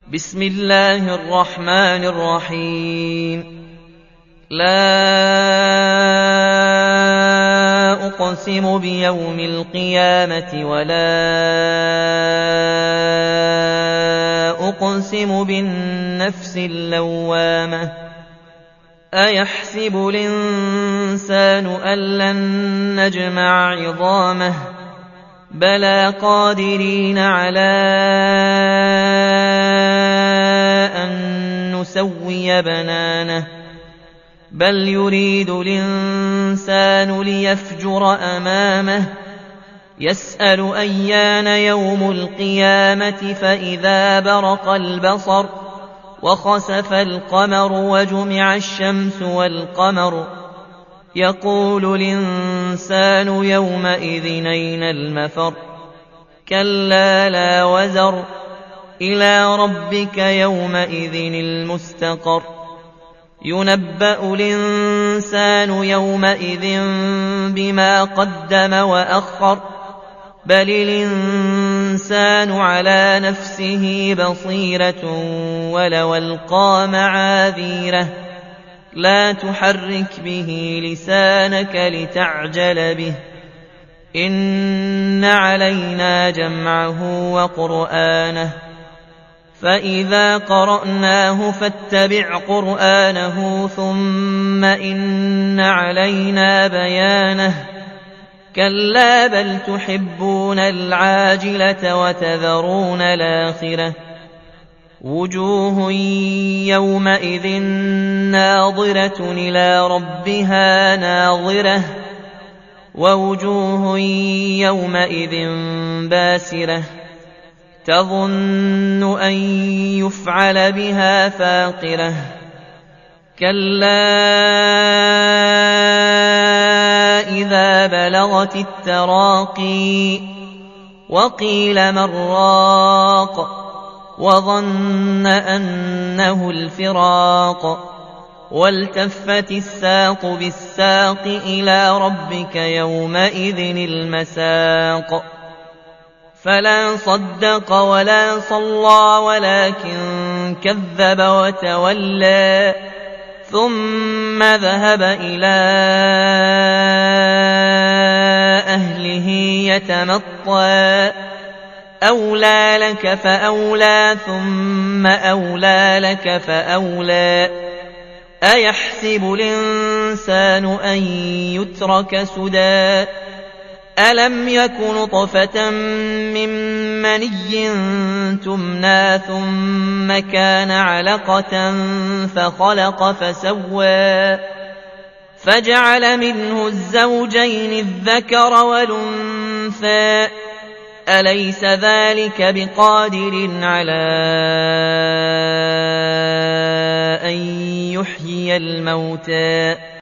بسم الله الرحمن الرحيم. لا أقسم بيوم القيامة ولا أقسم بالنفس اللوامة أيحسب الإنسان أن لن نجمع عظامه بلى قادرين على أن نسوي بنانه بل يريد الإنسان ليفجر أمامه يسأل أيان يوم القيامة فإذا برق البصر وخسف القمر وجمع الشمس والقمر يقول الإنسان يومئذ أين المفر كلا لا وزر إلى ربك يومئذ المستقر ينبأ الإنسان يومئذ بما قدم وأخر بل الإنسان على نفسه بصيرة ولو ألقى معاذيره لا تحرك به لسانك لتعجل به إن علينا جمعه وقرآنه فإذا قرأناه فاتبع قرآنه ثم إن علينا بيانه كلا بل تحبون العاجلة وتذرون الآخرة وجوه يومئذ ناظرة إلى ربها ناظرة ووجوه يومئذ باسرة تظن أن يفعل بها فاقرة كلا إذا بلغت التراقي وقيل من راق وظن أنه الفراق والتفت الساق بالساق إلى ربك يومئذ المساق فلا صدق ولا صلى ولكن كذب وتولى ثم ذهب إلى أهله يتمطى أولى لك فأولى ثم أولى لك فأولى أيحسب الإنسان أن يترك سدى ألم يك نطفة من مني تمنى ثم كان علقة فخلق فسوى فجعل منه الزوجين الذكر والأنثى أليس ذلك بقادر على أن يحيي الموتى